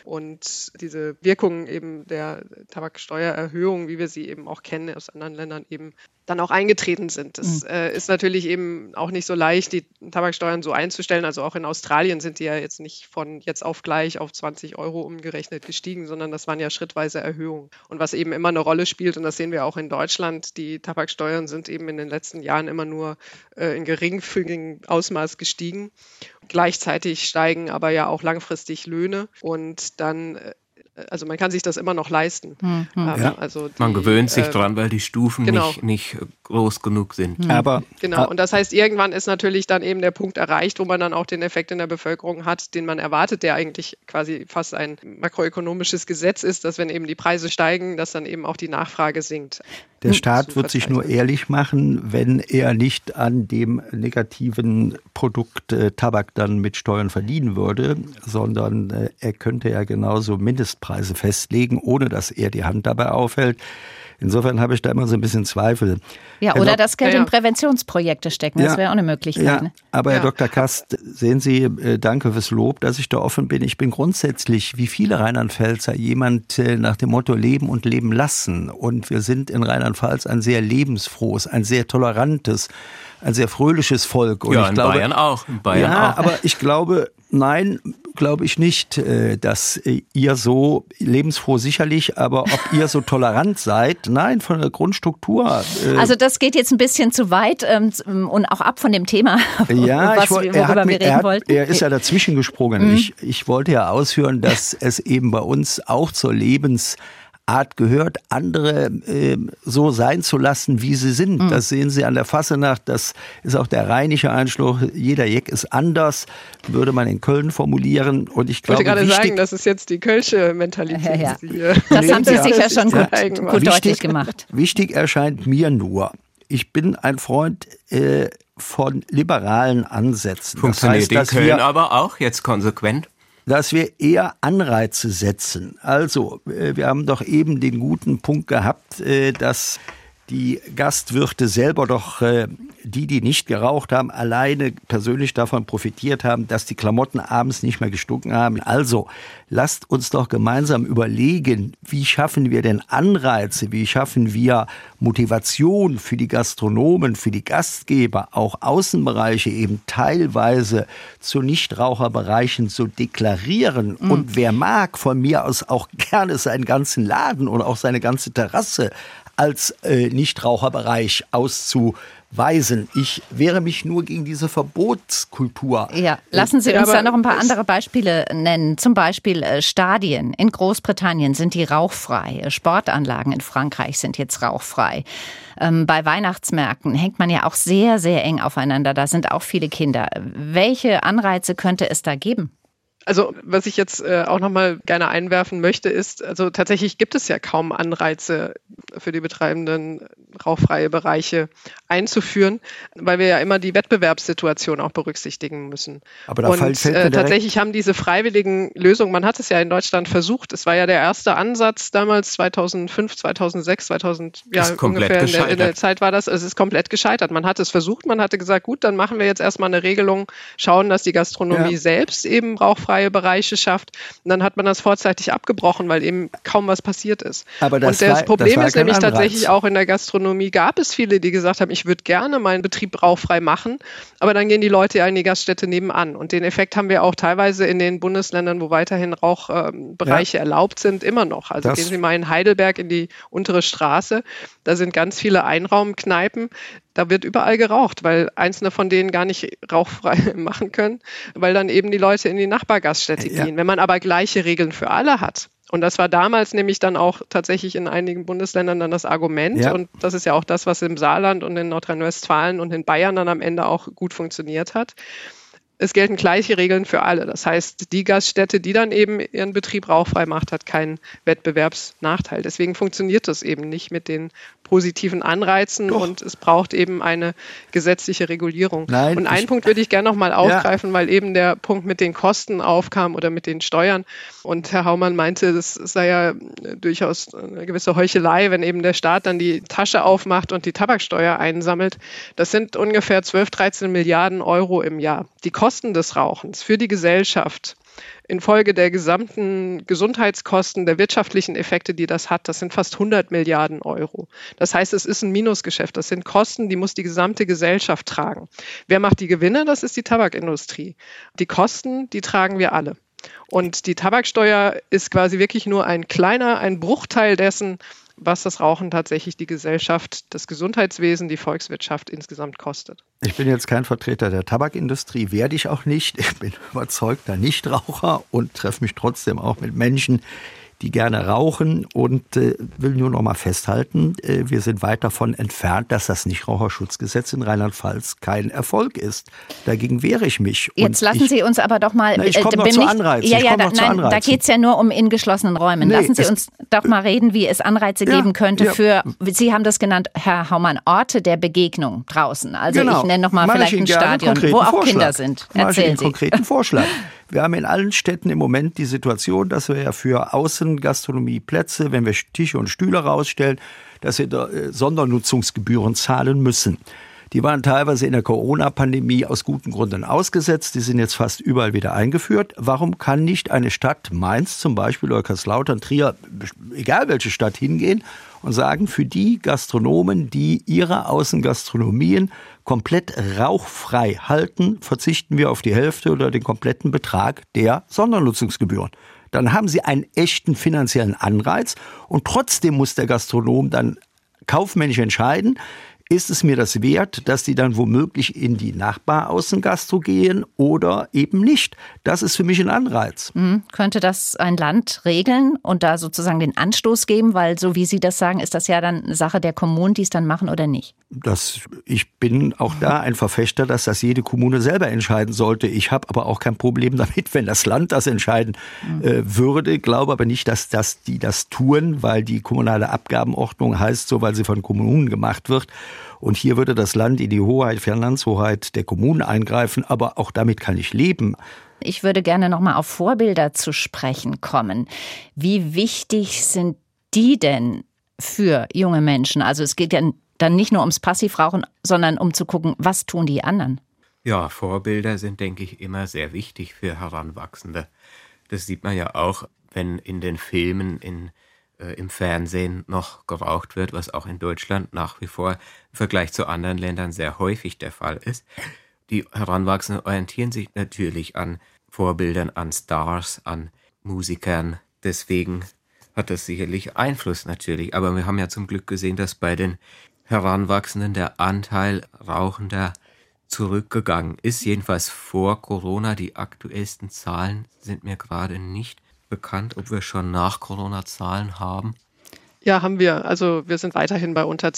Und diese Wirkungen eben der Tabaksteuererhöhung, wie wir sie eben auch kennen aus anderen Ländern, eben dann auch eingetreten sind. Das ist natürlich eben auch nicht so leicht, die Tabaksteuern so einzustellen. Also auch in Australien sind die ja jetzt nicht von jetzt auf gleich auf 20 Euro umgerechnet gestiegen, sondern das waren ja schrittweise Erhöhungen. Und was eben immer eine Rolle spielt, und das sehen wir auch in Deutschland, die Tabaksteuern sind eben in den letzten Jahren immer nur in geringfügigem Ausmaß gestiegen. Gleichzeitig steigen aber ja auch langfristig Löhne, und dann also man kann sich das immer noch leisten. Also man gewöhnt sich dran, weil die Stufen nicht groß genug sind. Und das heißt, irgendwann ist natürlich dann eben der Punkt erreicht, wo man dann auch den Effekt in der Bevölkerung hat, den man erwartet, der eigentlich quasi fast ein makroökonomisches Gesetz ist, dass wenn eben die Preise steigen, dass dann eben auch die Nachfrage sinkt. Der Staat wird sich nur ehrlich machen, wenn er nicht an dem negativen Produkt Tabak dann mit Steuern verdienen würde, sondern er könnte ja genauso Mindestpreise festlegen, ohne dass er die Hand dabei aufhält. Insofern habe ich da immer so ein bisschen Zweifel. Ja, oder das Geld in Präventionsprojekte stecken, das wäre auch eine Möglichkeit. Ja, aber Herr Dr. Kast, sehen Sie, danke fürs Lob, dass ich da offen bin. Ich bin grundsätzlich, wie viele Rheinland-Pfälzer, jemand nach dem Motto Leben und Leben lassen. Und wir sind in Rheinland-Pfalz ein sehr lebensfrohes, ein sehr tolerantes, ein sehr fröhliches Volk. Und ja, in Bayern auch. Aber ich glaube, nein, glaube ich nicht, dass ihr so lebensfroh sicherlich, aber ob ihr so tolerant seid, nein, von der Grundstruktur. Also das geht jetzt ein bisschen zu weit und auch ab von dem Thema, worüber wir reden wollten. Er ist ja dazwischen gesprungen. Ich wollte ja ausführen, dass es eben bei uns auch zur Lebensart gehört, andere so sein zu lassen, wie sie sind. Das sehen Sie an der Fassenacht, das ist auch der rheinische Einspruch, jeder Jeck ist anders, würde man in Köln formulieren. Und ich glaube, wollte gerade sagen, das ist jetzt die kölsche Mentalität. Das haben Sie sicher schon gut deutlich gemacht. Wichtig erscheint mir nur, ich bin ein Freund von liberalen Ansätzen. Funktioniert in Köln aber auch jetzt konsequent? Dass wir eher Anreize setzen. Also, wir haben doch eben den guten Punkt gehabt, dass die Gastwirte selber doch, die nicht geraucht haben, alleine persönlich davon profitiert haben, dass die Klamotten abends nicht mehr gestunken haben. Also, lasst uns doch gemeinsam überlegen, wie schaffen wir denn Anreize, wie schaffen wir Motivation für die Gastronomen, für die Gastgeber, auch Außenbereiche eben teilweise zu Nichtraucherbereichen zu deklarieren. Und wer mag, von mir aus auch gerne seinen ganzen Laden oder auch seine ganze Terrasse als Nichtraucherbereich auszuweisen. Ich wehre mich nur gegen diese Verbotskultur. Ja, lassen Sie uns da noch ein paar andere Beispiele nennen. Zum Beispiel Stadien in Großbritannien sind die rauchfrei. Sportanlagen in Frankreich sind jetzt rauchfrei. Bei Weihnachtsmärkten hängt man ja auch sehr, sehr eng aufeinander. Da sind auch viele Kinder. Welche Anreize könnte es da geben? Also was ich jetzt auch nochmal gerne einwerfen möchte, ist, also tatsächlich gibt es ja kaum Anreize für die Betreibenden, rauchfreie Bereiche einzuführen, weil wir ja immer die Wettbewerbssituation auch berücksichtigen müssen. Aber da fällt mir tatsächlich haben diese freiwilligen Lösungen, man hat es ja in Deutschland versucht, es war ja der erste Ansatz damals 2005, 2006, 2000, ja ungefähr in der Zeit war das, es ist komplett gescheitert. Man hat es versucht, man hatte gesagt, gut, dann machen wir jetzt erstmal eine Regelung, schauen, dass die Gastronomie selbst eben rauchfreie Bereiche schafft. Und dann hat man das vorzeitig abgebrochen, weil eben kaum was passiert ist. Aber das Problem ist nämlich tatsächlich auch in der Gastronomie gab es viele, die gesagt haben, ich würde gerne meinen Betrieb rauchfrei machen, aber dann gehen die Leute ja in die Gaststätte nebenan. Und den Effekt haben wir auch teilweise in den Bundesländern, wo weiterhin Rauchbereiche erlaubt sind, immer noch. Also gehen Sie mal in Heidelberg in die untere Straße, da sind ganz viele Einraumkneipen, da wird überall geraucht, weil einzelne von denen gar nicht rauchfrei machen können, weil dann eben die Leute in die Nachbargaststätte gehen. Wenn man aber gleiche Regeln für alle hat, und das war damals nämlich dann auch tatsächlich in einigen Bundesländern dann das Argument, und das ist ja auch das, was im Saarland und in Nordrhein-Westfalen und in Bayern dann am Ende auch gut funktioniert hat. Es gelten gleiche Regeln für alle. Das heißt, die Gaststätte, die dann eben ihren Betrieb rauchfrei macht, hat keinen Wettbewerbsnachteil. Deswegen funktioniert das eben nicht mit den positiven Anreizen und es braucht eben eine gesetzliche Regulierung. Und einen Punkt würde ich gerne noch mal aufgreifen, weil eben der Punkt mit den Kosten aufkam oder mit den Steuern. Und Herr Haumann meinte, das sei ja durchaus eine gewisse Heuchelei, wenn eben der Staat dann die Tasche aufmacht und die Tabaksteuer einsammelt. Das sind ungefähr 12, 13 Milliarden Euro im Jahr. Die Kosten des Rauchens für die Gesellschaft infolge der gesamten Gesundheitskosten, der wirtschaftlichen Effekte, die das hat, das sind fast 100 Milliarden Euro. Das heißt, es ist ein Minusgeschäft. Das sind Kosten, die muss die gesamte Gesellschaft tragen. Wer macht die Gewinne? Das ist die Tabakindustrie. Die Kosten, die tragen wir alle. Und die Tabaksteuer ist quasi wirklich nur ein Bruchteil dessen, was das Rauchen tatsächlich die Gesellschaft, das Gesundheitswesen, die Volkswirtschaft insgesamt kostet. Ich bin jetzt kein Vertreter der Tabakindustrie, werde ich auch nicht. Ich bin überzeugter Nichtraucher und treffe mich trotzdem auch mit Menschen, die gerne rauchen und will nur noch mal festhalten, wir sind weit davon entfernt, dass das Nichtraucherschutzgesetz in Rheinland-Pfalz kein Erfolg ist. Dagegen wehre ich mich. Jetzt lassen Sie uns aber doch mal... Ich komme noch zu Anreizen. Da geht es ja nur um in geschlossenen Räumen. Lassen Sie uns doch mal reden, wie es Anreize geben könnte für, Sie haben das genannt, Herr Haumann, Orte der Begegnung draußen. Also ich nenne noch mal vielleicht ein Stadion, wo auch Kinder sind. Erzählen Sie. Einen konkreten Vorschlag. Wir haben in allen Städten im Moment die Situation, dass wir ja für Außengastronomieplätze, wenn wir Tische und Stühle rausstellen, dass wir Sondernutzungsgebühren zahlen müssen. Die waren teilweise in der Corona-Pandemie aus guten Gründen ausgesetzt. Die sind jetzt fast überall wieder eingeführt. Warum kann nicht eine Stadt, Mainz zum Beispiel oder Kaiserslautern, Trier, egal welche Stadt, hingehen und sagen, für die Gastronomen, die ihre Außengastronomien komplett rauchfrei halten, verzichten wir auf die Hälfte oder den kompletten Betrag der Sondernutzungsgebühren. Dann haben sie einen echten finanziellen Anreiz und trotzdem muss der Gastronom dann kaufmännisch entscheiden, ist es mir das wert, dass die dann womöglich in die Nachbaraußengastro gehen oder eben nicht? Das ist für mich ein Anreiz. Könnte das ein Land regeln und da sozusagen den Anstoß geben? Weil so wie Sie das sagen, ist das ja dann Sache der Kommunen, die es dann machen oder nicht? Ich bin auch da ein Verfechter, dass das jede Kommune selber entscheiden sollte. Ich habe aber auch kein Problem damit, wenn das Land das entscheiden würde. Glaube aber nicht, dass die das tun, weil die kommunale Abgabenordnung heißt so, weil sie von Kommunen gemacht wird. Und hier würde das Land in die Finanzhoheit der Kommunen eingreifen, aber auch damit kann ich leben. Ich würde gerne noch mal auf Vorbilder zu sprechen kommen. Wie wichtig sind die denn für junge Menschen? Also es geht ja dann nicht nur ums Passivrauchen, sondern um zu gucken, was tun die anderen? Ja, Vorbilder sind, denke ich, immer sehr wichtig für Heranwachsende. Das sieht man ja auch, wenn in den Filmen, im Fernsehen noch geraucht wird, was auch in Deutschland nach wie vor im Vergleich zu anderen Ländern sehr häufig der Fall ist. Die Heranwachsenden orientieren sich natürlich an Vorbildern, an Stars, an Musikern. Deswegen hat das sicherlich Einfluss natürlich. Aber wir haben ja zum Glück gesehen, dass bei den Heranwachsenden der Anteil Rauchender zurückgegangen ist. Jedenfalls vor Corona. Die aktuellsten Zahlen sind mir gerade nicht bekannt, ob wir schon nach Corona-Zahlen haben. Ja, haben wir. Also wir sind weiterhin bei unter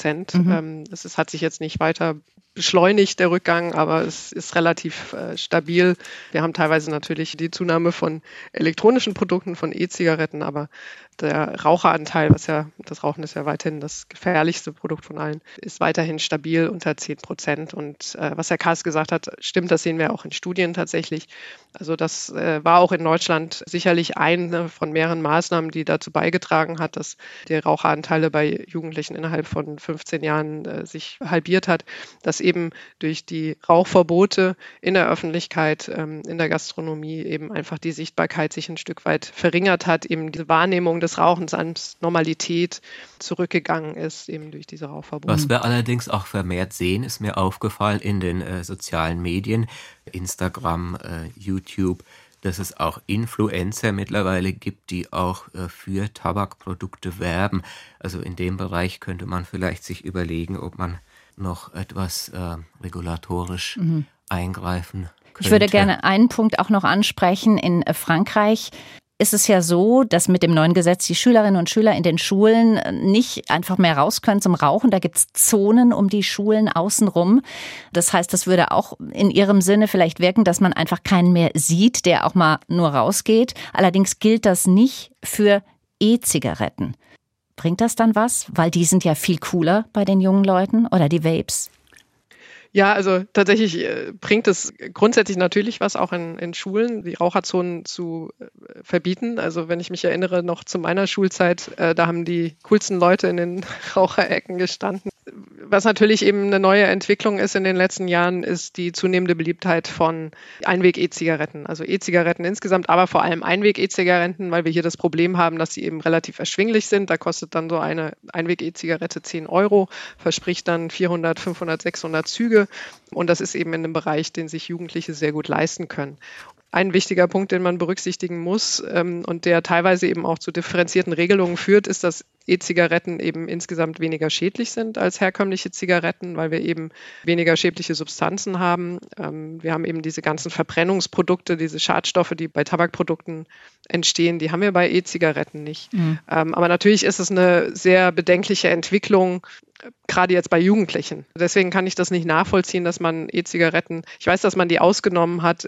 10%. Es hat sich jetzt nicht weiter beschleunigt, der Rückgang, aber es ist relativ stabil. Wir haben teilweise natürlich die Zunahme von elektronischen Produkten, von E-Zigaretten, aber der Raucheranteil, das Rauchen ist ja weiterhin das gefährlichste Produkt von allen, ist weiterhin stabil unter 10%. Und was Herr Kaas gesagt hat, stimmt, das sehen wir auch in Studien tatsächlich. Also das war auch in Deutschland sicherlich eine von mehreren Maßnahmen, die dazu beigetragen hat, dass die Raucheranteile bei Jugendlichen innerhalb von 15 Jahren sich halbiert hat, dass eben durch die Rauchverbote in der Öffentlichkeit, in der Gastronomie eben einfach die Sichtbarkeit sich ein Stück weit verringert hat, eben diese Wahrnehmung des Rauchens als Normalität zurückgegangen ist, eben durch diese Rauchverbote. Was wir allerdings auch vermehrt sehen, ist mir aufgefallen in den sozialen Medien, Instagram, YouTube, dass es auch Influencer mittlerweile gibt, die auch für Tabakprodukte werben. Also in dem Bereich könnte man vielleicht sich überlegen, ob man noch etwas regulatorisch eingreifen könnte. Ich würde gerne einen Punkt auch noch ansprechen. In Frankreich ist es ja so, dass mit dem neuen Gesetz die Schülerinnen und Schüler in den Schulen nicht einfach mehr raus können zum Rauchen. Da gibt es Zonen um die Schulen außenrum. Das heißt, das würde auch in ihrem Sinne vielleicht wirken, dass man einfach keinen mehr sieht, der auch mal nur rausgeht. Allerdings gilt das nicht für E-Zigaretten. Bringt das dann was? Weil die sind ja viel cooler bei den jungen Leuten oder die Vapes. Ja, also tatsächlich bringt es grundsätzlich natürlich was, auch in Schulen, die Raucherzonen zu verbieten. Also wenn ich mich erinnere, noch zu meiner Schulzeit, da haben die coolsten Leute in den Raucherecken gestanden. Was natürlich eben eine neue Entwicklung ist in den letzten Jahren, ist die zunehmende Beliebtheit von Einweg-E-Zigaretten. Also E-Zigaretten insgesamt, aber vor allem Einweg-E-Zigaretten, weil wir hier das Problem haben, dass sie eben relativ erschwinglich sind. Da kostet dann so eine Einweg-E-Zigarette 10 €, verspricht dann 400, 500, 600 Züge. Und das ist eben in einem Bereich, den sich Jugendliche sehr gut leisten können. Ein wichtiger Punkt, den man berücksichtigen muss und der teilweise eben auch zu differenzierten Regelungen führt, ist, dass E-Zigaretten eben insgesamt weniger schädlich sind als herkömmliche Zigaretten, weil wir eben weniger schädliche Substanzen haben. Wir haben eben diese ganzen Verbrennungsprodukte, diese Schadstoffe, die bei Tabakprodukten entstehen, die haben wir bei E-Zigaretten nicht. Aber natürlich ist es eine sehr bedenkliche Entwicklung, gerade jetzt bei Jugendlichen. Deswegen kann ich das nicht nachvollziehen, dass man E-Zigaretten, ich weiß, dass man die ausgenommen hat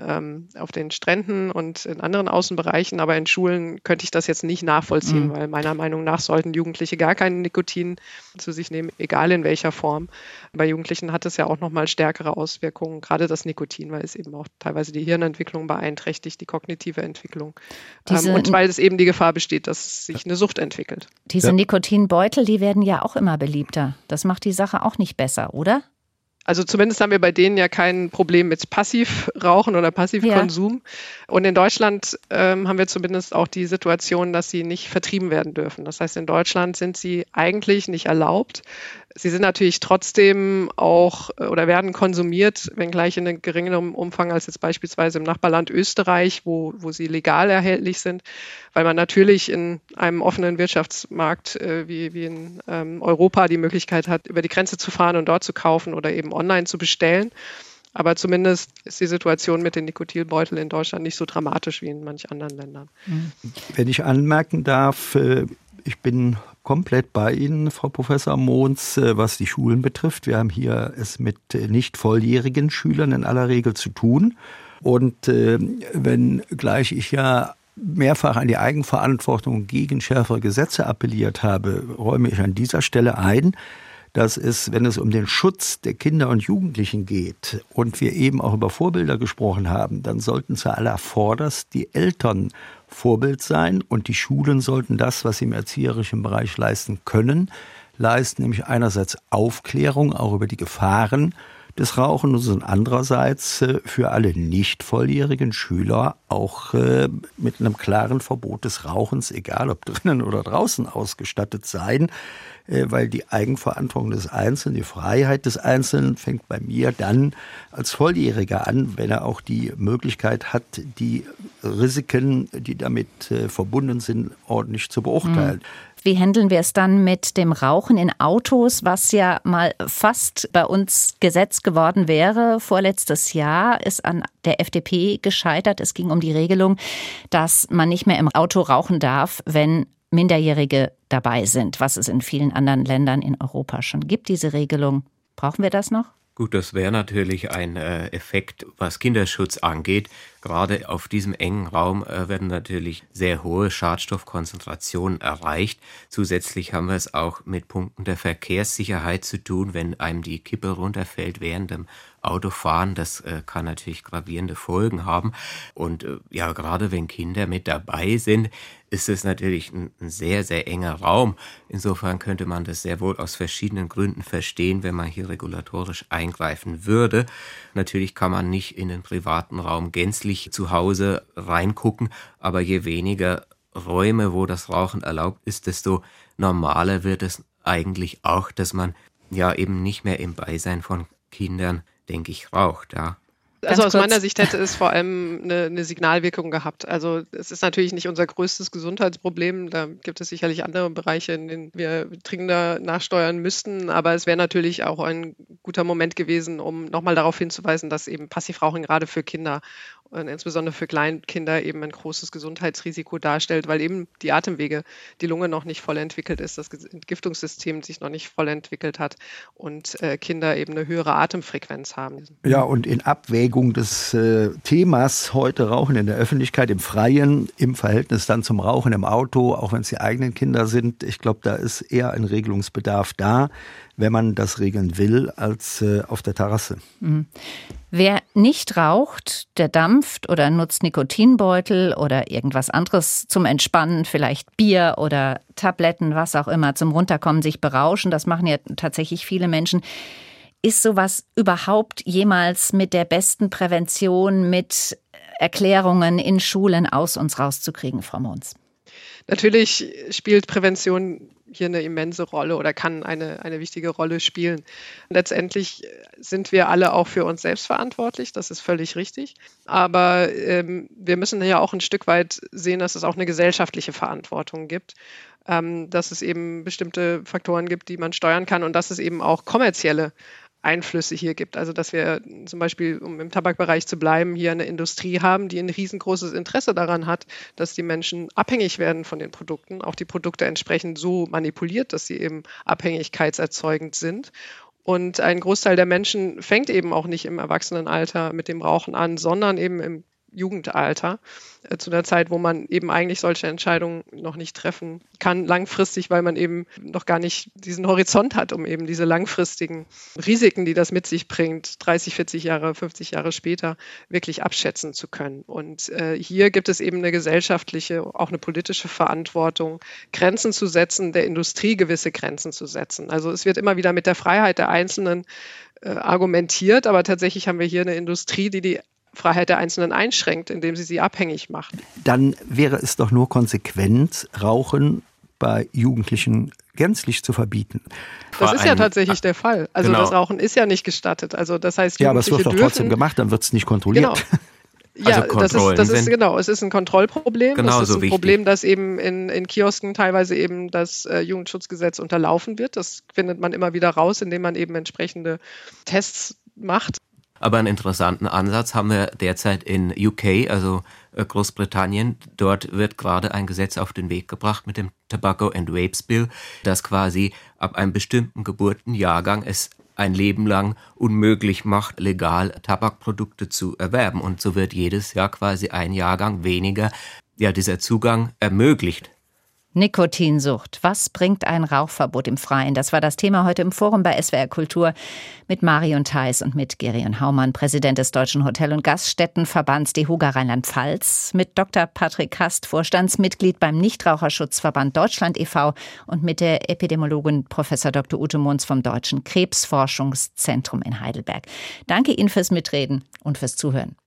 auf den Stränden und in anderen Außenbereichen, aber in Schulen könnte ich das jetzt nicht nachvollziehen, weil meiner Meinung nach sollten Jugendliche gar kein Nikotin zu sich nehmen, egal in welcher Form. Bei Jugendlichen hat es ja auch nochmal stärkere Auswirkungen, gerade das Nikotin, weil es eben auch teilweise die Hirnentwicklung beeinträchtigt, die kognitive Entwicklung. Und weil es eben die Gefahr besteht, dass sich eine Sucht entwickelt. Diese Nikotinbeutel, die werden ja auch immer beliebter. Das macht die Sache auch nicht besser, oder? Also zumindest haben wir bei denen ja kein Problem mit Passivrauchen oder Passivkonsum. Ja. Und in Deutschland haben wir zumindest auch die Situation, dass sie nicht vertrieben werden dürfen. Das heißt, in Deutschland sind sie eigentlich nicht erlaubt. Sie sind natürlich trotzdem auch oder werden konsumiert, wenngleich in einem geringeren Umfang als jetzt beispielsweise im Nachbarland Österreich, wo sie legal erhältlich sind, weil man natürlich in einem offenen Wirtschaftsmarkt wie in Europa die Möglichkeit hat, über die Grenze zu fahren und dort zu kaufen oder eben online zu bestellen. Aber zumindest ist die Situation mit den Nikotinbeuteln in Deutschland nicht so dramatisch wie in manch anderen Ländern. Wenn ich anmerken darf, ich bin komplett bei Ihnen, Frau Professor Mohns, was die Schulen betrifft. Wir haben hier es mit nicht volljährigen Schülern in aller Regel zu tun. Und wenngleich ich ja mehrfach an die Eigenverantwortung gegen schärfere Gesetze appelliert habe, räume ich an dieser Stelle ein, dass es, wenn es um den Schutz der Kinder und Jugendlichen geht und wir eben auch über Vorbilder gesprochen haben, dann sollten zuallervorderst die Eltern Vorbild sein und die Schulen sollten das, was sie im erzieherischen Bereich leisten können, leisten, nämlich einerseits Aufklärung auch über die Gefahren des Rauchens und andererseits für alle nicht volljährigen Schüler auch mit einem klaren Verbot des Rauchens, egal ob drinnen oder draußen ausgestattet sein, weil die Eigenverantwortung des Einzelnen, die Freiheit des Einzelnen fängt bei mir dann als Volljähriger an, wenn er auch die Möglichkeit hat, die Risiken, die damit verbunden sind, ordentlich zu beurteilen. Wie handeln wir es dann mit dem Rauchen in Autos, was ja mal fast bei uns Gesetz geworden wäre? Vorletztes Jahr ist an der FDP gescheitert. Es ging um die Regelung, dass man nicht mehr im Auto rauchen darf, wenn Minderjährige dabei sind, was es in vielen anderen Ländern in Europa schon gibt, diese Regelung. Brauchen wir das noch? Gut, das wäre natürlich ein Effekt, was Kinderschutz angeht. Gerade auf diesem engen Raum werden natürlich sehr hohe Schadstoffkonzentrationen erreicht. Zusätzlich haben wir es auch mit Punkten der Verkehrssicherheit zu tun, wenn einem die Kippe runterfällt während dem Autofahren. Das kann natürlich gravierende Folgen haben. Und ja, gerade wenn Kinder mit dabei sind, ist es natürlich ein sehr, sehr enger Raum. Insofern könnte man das sehr wohl aus verschiedenen Gründen verstehen, wenn man hier regulatorisch eingreifen würde. Natürlich kann man nicht in den privaten Raum gänzlich zu Hause reingucken, aber je weniger Räume, wo das Rauchen erlaubt ist, desto normaler wird es eigentlich auch, dass man ja eben nicht mehr im Beisein von Kindern, denke ich, raucht, ja. Also aus meiner Sicht hätte es vor allem eine Signalwirkung gehabt. Also es ist natürlich nicht unser größtes Gesundheitsproblem. Da gibt es sicherlich andere Bereiche, in denen wir dringender nachsteuern müssten. Aber es wäre natürlich auch ein guter Moment gewesen, um nochmal darauf hinzuweisen, dass eben Passivrauchen gerade für Kinder und insbesondere für Kleinkinder eben ein großes Gesundheitsrisiko darstellt, weil eben die Atemwege, die Lunge noch nicht voll entwickelt ist, das Entgiftungssystem sich noch nicht voll entwickelt hat und Kinder eben eine höhere Atemfrequenz haben. Ja, und in Abwägung des Themas heute Rauchen in der Öffentlichkeit, im Freien, im Verhältnis dann zum Rauchen im Auto, auch wenn es die eigenen Kinder sind, ich glaube, da ist eher ein Regelungsbedarf da, wenn man das regeln will, als auf der Terrasse. Mhm. Wer nicht raucht, der dampft oder nutzt Nikotinbeutel oder irgendwas anderes zum Entspannen, vielleicht Bier oder Tabletten, was auch immer, zum Runterkommen, sich berauschen. Das machen ja tatsächlich viele Menschen. Ist sowas überhaupt jemals mit der besten Prävention, mit Erklärungen in Schulen aus uns rauszukriegen, Frau Mohns? Natürlich spielt Prävention hier eine immense Rolle oder kann eine wichtige Rolle spielen. Letztendlich sind wir alle auch für uns selbst verantwortlich, das ist völlig richtig. Aber wir müssen ja auch ein Stück weit sehen, dass es auch eine gesellschaftliche Verantwortung gibt, dass es eben bestimmte Faktoren gibt, die man steuern kann und dass es eben auch kommerzielle Einflüsse hier gibt. Also dass wir zum Beispiel, um im Tabakbereich zu bleiben, hier eine Industrie haben, die ein riesengroßes Interesse daran hat, dass die Menschen abhängig werden von den Produkten, auch die Produkte entsprechend so manipuliert, dass sie eben abhängigkeitserzeugend sind. Und ein Großteil der Menschen fängt eben auch nicht im Erwachsenenalter mit dem Rauchen an, sondern eben im Jugendalter, zu einer Zeit, wo man eben eigentlich solche Entscheidungen noch nicht treffen kann, langfristig, weil man eben noch gar nicht diesen Horizont hat, um eben diese langfristigen Risiken, die das mit sich bringt, 30, 40 Jahre, 50 Jahre später wirklich abschätzen zu können. Und hier gibt es eben eine gesellschaftliche, auch eine politische Verantwortung, Grenzen zu setzen, der Industrie gewisse Grenzen zu setzen. Also es wird immer wieder mit der Freiheit der Einzelnen argumentiert, aber tatsächlich haben wir hier eine Industrie, die Freiheit der Einzelnen einschränkt, indem sie abhängig macht. Dann wäre es doch nur konsequent, Rauchen bei Jugendlichen gänzlich zu verbieten. Das ist ja tatsächlich der Fall. Also genau. Das Rauchen ist ja nicht gestattet. Also das heißt, ja, aber es wird doch trotzdem gemacht, dann wird es nicht kontrolliert. Genau. Ja, also das ist genau. Es ist ein Kontrollproblem. Genau, es ist ein Problem, dass eben in Kiosken teilweise eben das Jugendschutzgesetz unterlaufen wird. Das findet man immer wieder raus, indem man eben entsprechende Tests macht. Aber einen interessanten Ansatz haben wir derzeit in UK, also Großbritannien. Dort wird gerade ein Gesetz auf den Weg gebracht mit dem Tobacco and Vapes Bill, das quasi ab einem bestimmten Geburtenjahrgang es ein Leben lang unmöglich macht, legal Tabakprodukte zu erwerben. Und so wird jedes Jahr quasi ein Jahrgang weniger, dieser Zugang ermöglicht. Nikotinsucht. Was bringt ein Rauchverbot im Freien? Das war das Thema heute im Forum bei SWR Kultur mit Marion Theis und mit Gerion Haumann, Präsident des Deutschen Hotel- und Gaststättenverbands DEHOGA Rheinland-Pfalz, mit Dr. Patrick Hast, Vorstandsmitglied beim Nichtraucherschutzverband Deutschland e.V. und mit der Epidemiologin Prof. Dr. Ute Munz vom Deutschen Krebsforschungszentrum in Heidelberg. Danke Ihnen fürs Mitreden und fürs Zuhören.